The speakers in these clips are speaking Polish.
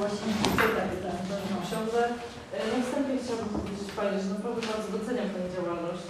właśnie książę. Na wstępie chciałabym powiedzieć Pani, że naprawdę bardzo doceniam Pani działalność.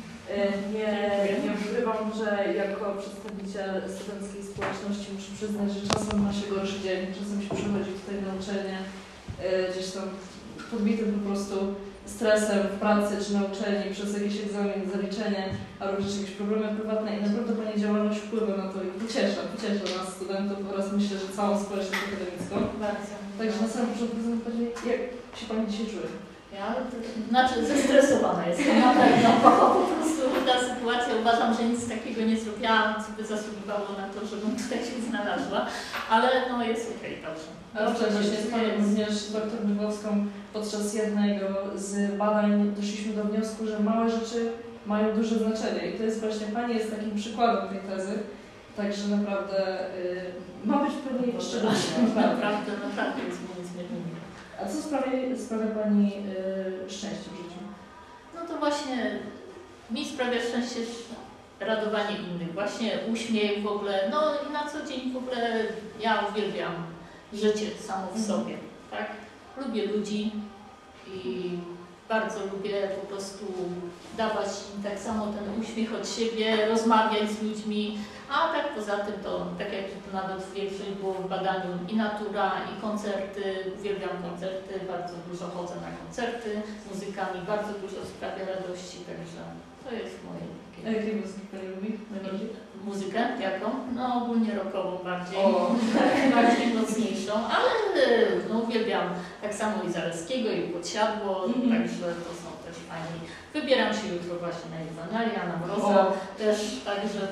Nie ukrywam, że jako przedstawiciel studenckiej społeczności muszę przyznać, że czasem ma się gorszy dzień, czasem się przychodzi tutaj na uczelnię, gdzieś tam podbitym po prostu stresem w pracy czy na uczelni przez jakiś egzamin, zaliczenie, albo również jakieś problemy prywatne i naprawdę Pani działalność wpływa na to i pociesza nas studentów oraz myślę, że całą społeczność akademicką. Bardzo. Także na samym początku zapytać, jak się Pani dzisiaj czuje? Ja, znaczy zestresowana jestem na pewno, bo po prostu ta sytuacja, uważam, że nic takiego nie zrobiłam, co by zasługiwało na to, żebym tutaj się znalazła, ale no jest okej, dobrze. Dobrze, właśnie z Panią również dr Dybowską podczas jednego z badań doszliśmy do wniosku, że małe rzeczy mają duże znaczenie i to jest właśnie Pani jest takim przykładem tej tezy, także naprawdę ma być pewnie szczególnie. Naprawdę jest moim zmiennikiem. A co sprawia Pani szczęście w życiu? No to właśnie mi sprawia szczęście radowanie innych, właśnie uśmiech w ogóle, no i na co dzień w ogóle ja uwielbiam życie samo w sobie, tak? Lubię ludzi i bardzo lubię po prostu dawać im tak samo ten uśmiech od siebie, rozmawiać z ludźmi, a tak poza tym to, tak jak to nawet większość było w badaniu, i natura, i koncerty, uwielbiam koncerty, bardzo dużo chodzę na koncerty, muzyka mi bardzo dużo sprawia radości, także to jest moje takie... A jakiej muzyki Pani lubi najbardziej? Muzykę jaką? No ogólnie rockową bardziej, bardziej mocniejszą, ale no, uwielbiam tak samo i Zaleskiego, i Podsiadło, także to są też fajni. Wybieram się jutro właśnie na Iwanelia, na Mroza też, także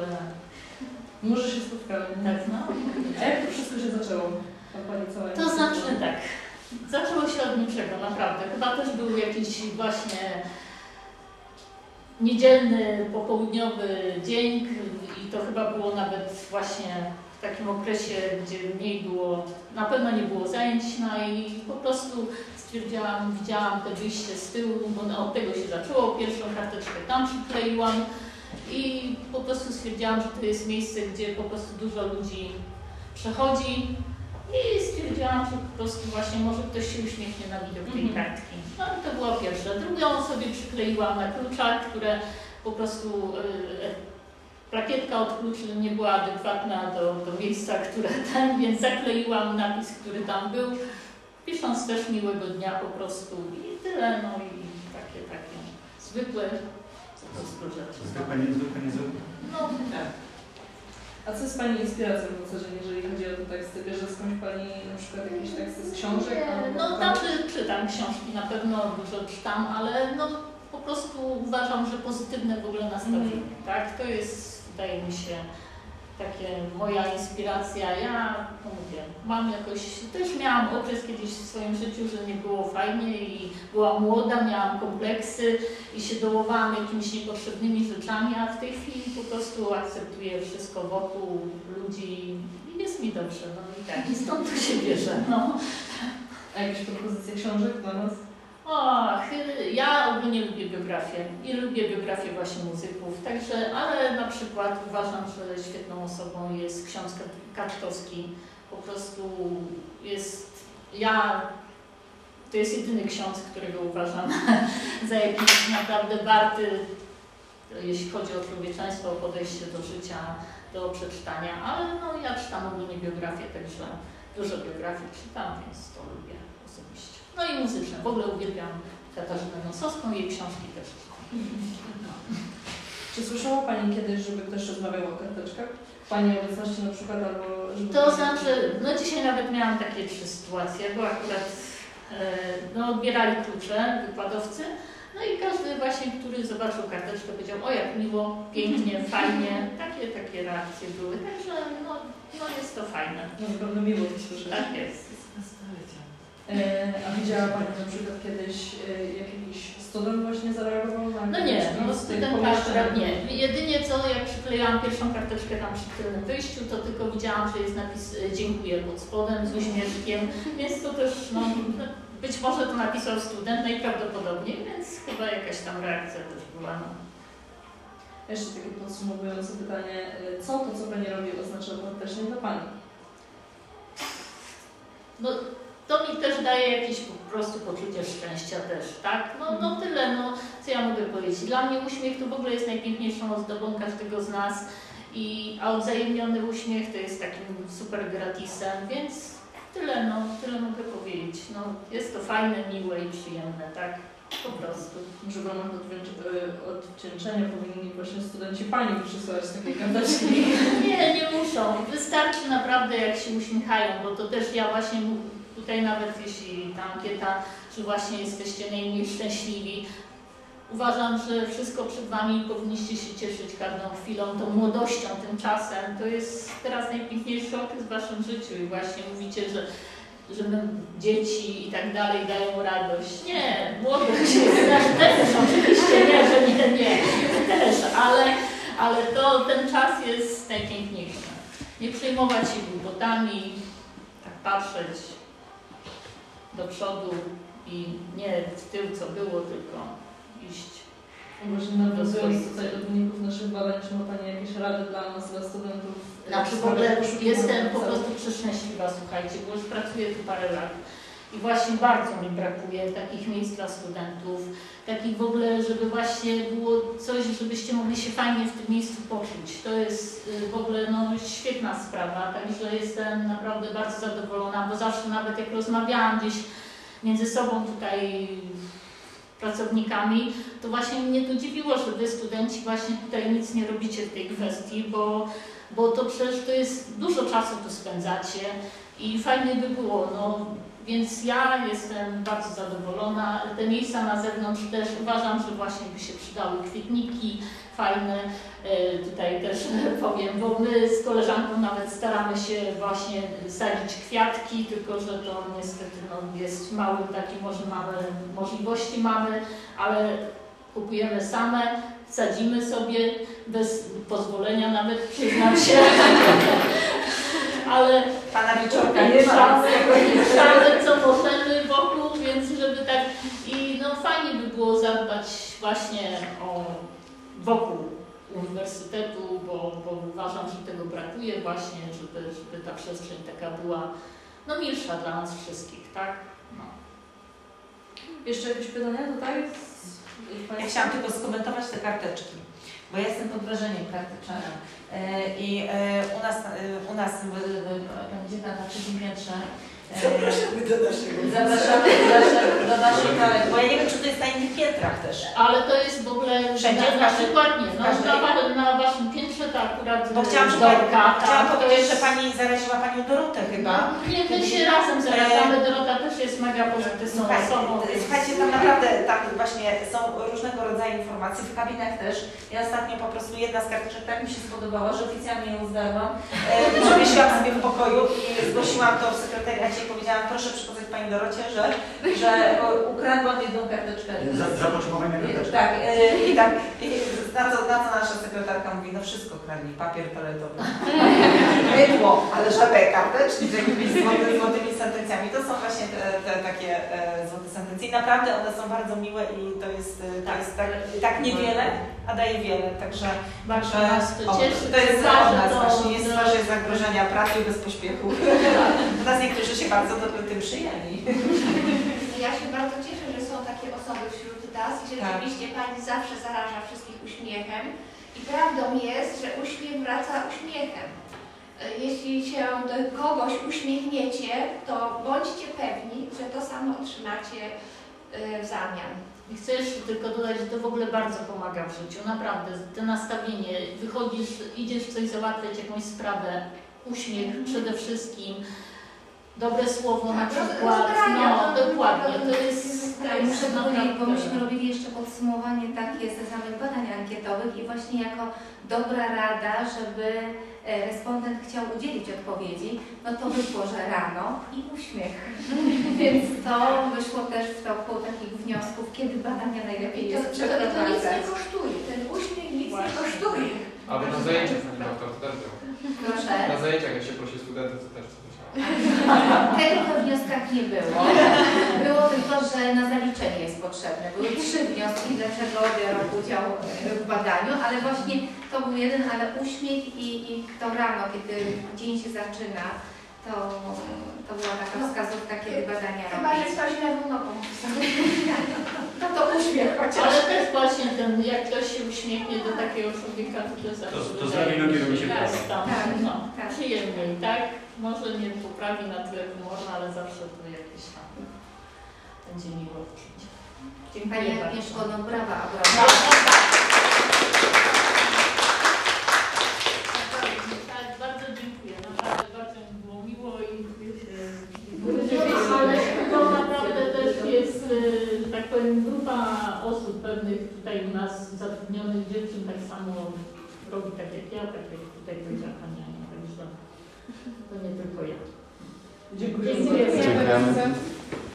może się spotkamy. Tak, no. A jak to wszystko się zaczęło? To znaczy tak, zaczęło się od niczego, naprawdę. Chyba też był jakiś właśnie niedzielny, popołudniowy dzień i to chyba było nawet właśnie w takim okresie, gdzie mniej było, na pewno nie było zajęć, no i po prostu stwierdziłam, widziałam te wyjście z tyłu, bo od tego się zaczęło, pierwszą karteczkę tam przykleiłam i po prostu stwierdziłam, że to jest miejsce, gdzie po prostu dużo ludzi przechodzi i stwierdziłam, że po prostu właśnie może ktoś się uśmiechnie na widok tej kartki. No i to była pierwsza. Drugą sobie przykleiłam na kluczach, które po prostu plakietka od kluczy nie była adekwatna do miejsca, które tam, więc zakleiłam napis, który tam był, pisząc też miłego dnia po prostu i tyle, no i takie zwykłe rzeczy. No tak. A co jest Pani inspiracją w zasadzie, jeżeli chodzi o te teksty? Bierze skądś Pani na przykład jakieś teksty z książek? No znaczy czytam książki, na pewno dużo czytam, ale no po prostu uważam, że pozytywne w ogóle nastawienie, tak? To jest, wydaje mi się, takie moja inspiracja. Ja, no mówię, mam jakoś, też miałam okres kiedyś w swoim życiu, że nie było fajnie i byłam młoda, miałam kompleksy i się dołowałam jakimiś niepotrzebnymi rzeczami, a w tej chwili po prostu akceptuję wszystko wokół ludzi i jest mi dobrze, no i tak, i stąd to się bierze, no. A jakieś propozycje książek dla nas? Ja ogólnie lubię biografię i lubię biografię właśnie muzyków, także, ale na przykład uważam, że świetną osobą jest ksiądz Kaczkowski. Po prostu to jest jedyny ksiądz, którego uważam za jakiś naprawdę warty, jeśli chodzi o człowieczeństwo, o podejście do życia, do przeczytania, ale no ja czytam ogólnie biografię, także dużo biografii czytam, więc to lubię osobiście. No i muzyczne. W ogóle uwielbiam Katarzynę Nosowską, jej książki też. Czy słyszała Pani kiedyś, żeby ktoś rozmawiał o karteczkach? Pani obecności na przykład, albo... To znaczy, no dzisiaj nawet miałam takie 3 sytuacje, bo akurat odbierali klucze wykładowcy, no i każdy właśnie, który zobaczył karteczkę, powiedział, o jak miło, pięknie, fajnie, takie reakcje były, także no jest to fajne. No naprawdę miło to słyszeć. Tak jest. A widziała Pani na przykład kiedyś, jak jakiś student właśnie zareagował na... No nie, studenta akurat nie. Jedynie co, jak przyklejałam pierwszą karteczkę tam przy tylnym wyjściu, to tylko widziałam, że jest napis dziękuję pod spodem z uśmieszkiem, więc to też, być może to napisał student najprawdopodobniej, więc chyba jakaś tam reakcja też była. Jeszcze takie podsumowujące pytanie, co to, co Pani robi, oznacza też nie dla Pani? No, to mi też daje jakieś po prostu poczucie szczęścia też, tak? No tyle, no co ja mogę powiedzieć. Dla mnie uśmiech to w ogóle jest najpiękniejszą ozdobą każdego z nas, a odwzajemniony uśmiech to jest takim super gratisem, więc tyle mogę powiedzieć. No, jest to fajne, miłe i przyjemne, tak? Po prostu. Może w ramach odwdzięczenia powinni właśnie studenci Pani przysłać takie karteczki. Nie muszą. Wystarczy naprawdę, jak się uśmiechają, bo to też ja właśnie tutaj nawet jeśli ta ankieta, że właśnie jesteście najmniej szczęśliwi, uważam, że wszystko przed Wami, powinniście się cieszyć każdą chwilą, tą młodością, tym czasem. To jest teraz najpiękniejszy okres w Waszym życiu i właśnie mówicie, że dzieci i tak dalej dają radość. Nie, młodość jest też oczywiście, nie, że nie, też, ale ten czas jest najpiękniejszy. Nie przejmować się głupotami, tak patrzeć do przodu i nie w tył, co było, tylko iść. Może nawiązując tutaj do wyników naszych badań, czy ma Pani jakieś rady dla nas, dla studentów? Znaczy w ogóle jestem po prostu przeszczęśliwa, słuchajcie, bo już pracuję tu parę lat i właśnie bardzo mi brakuje takich miejsc dla studentów, takich w ogóle, żeby właśnie było coś, żebyście mogli się fajnie w tym miejscu poczuć. To jest w ogóle świetna sprawa, także jestem naprawdę bardzo zadowolona, bo zawsze nawet jak rozmawiałam gdzieś między sobą tutaj pracownikami, to właśnie mnie to dziwiło, że Wy studenci właśnie tutaj nic nie robicie w tej kwestii, bo to przecież to jest dużo czasu tu spędzacie i fajnie by było, więc ja jestem bardzo zadowolona. Te miejsca na zewnątrz też uważam, że właśnie by się przydały kwietniki fajne, tutaj też powiem, bo my z koleżanką nawet staramy się właśnie sadzić kwiatki, tylko że to niestety jest mały taki, może małe możliwości mamy, ale kupujemy same, sadzimy sobie bez pozwolenia nawet, przyznam się. Ale Pana wieczorka mieszamy co możemy wokół, więc żeby tak i fajnie by było zadbać właśnie o wokół uniwersytetu, bo uważam, że tego brakuje właśnie, żeby ta przestrzeń taka była milsza dla nas wszystkich, tak? Jeszcze jakieś pytania tutaj? Ja chciałam tylko skomentować te karteczki, bo ja jestem pod wrażeniem karteczek. I u nas gdzie tam na trzecim piętrze. Zapraszamy do naszego. Zapraszamy do naszych toalet, bo ja nie wiem, czy to jest na innych piętrach też. Ale to jest w ogóle wszędzie, na przykład nie. Na Waszym piętrze to akurat bo chciałam powiedzieć, że Pani zaraziła Panią Dorotę chyba. Nie, my się razem zarażamy. Dorota też jest mega pozytywną osobą. Słuchajcie, tam naprawdę tak właśnie są różnego rodzaju informacje, w kabinach też. Ja ostatnio po prostu jedna z karteczek tak mi się spodobała, że oficjalnie ją zdarłam. Przewiesiłam sobie w pokoju i zgłosiłam to w sekretariacie i powiedziałam, proszę przekazać Pani Dorocie, że ukradłam jedną karteczkę. Zapotrzebowanie karteczki. Tak, na co nasza sekretarka mówi, wszystko kradli, papier toaletowy, mydło, ale żadne karteczki z jakimiś złotymi sentencjami. To są właśnie te takie złote sentencje. I naprawdę one są bardzo miłe i to jest tak niewiele, a daje wiele. Także to jest od nas właśnie, nie stwarzy zagrożenia pracy bez pośpiechu. Nas niektórzy się bardzo tym przyjęli. Ja się bardzo cieszę, że są takie osoby wśród nas i rzeczywiście Pani zawsze zaraża wszystkich uśmiechem i prawdą jest, że uśmiech wraca uśmiechem. Jeśli się do kogoś uśmiechniecie, to bądźcie pewni, że to samo otrzymacie w zamian. I chcę jeszcze tylko dodać, że to w ogóle bardzo pomaga w życiu, naprawdę. To nastawienie, wychodzisz, idziesz coś załatwiać, jakąś sprawę, uśmiech przede wszystkim, dobre słowo na przykład, dokładnie, to jest muszę powiedzieć, bo myśmy robili jeszcze podsumowanie takie ze samych badań ankietowych i właśnie jako dobra rada, żeby respondent chciał udzielić odpowiedzi, to wyszło, że rano i uśmiech. Więc to wyszło też w toku takich wniosków, kiedy badania najlepiej jest przeprowadzać. To nic nie kosztuje, ten uśmiech nic nie kosztuje. Albo na zajęciach, Pani doktor, to też było. Proszę. Na zajęciach, jak się prosi studentów, to też coś. Tego we wnioskach nie było. Było tylko, że na zaliczenie jest potrzebne. Były 3 wnioski, dlaczego biorą udział w badaniu, ale właśnie to był jeden, ale uśmiech i to rano, kiedy dzień się zaczyna, to była taka wskazówka, kiedy badania Chyba, że robić. ktoś lewą nogą to uśmiech chociaż. Ale też właśnie ten, jak ktoś się uśmiechnie do takiego człowieka, to jest To z lewej nogi robi się prawo. tam, Tak, no, tak. przyjemniej, tak? Może nie poprawi na tyle humorna, ale zawsze to jakieś tam będzie miło odczuć. Dziękuję Pani bardzo. Agnieszko, no brawa, No, ogromna. tak, bardzo dziękuję. Naprawdę bardzo mi było miło i ale to naprawdę też jest, że tak powiem, grupa osób pewnych tutaj u nas zatrudnionych dziewczyn tak samo robi tak jak ja, tak jak tutaj powiedziała Pani Ania, także to nie tylko ja. Dziękuję. Dziękuję. Dziękujemy.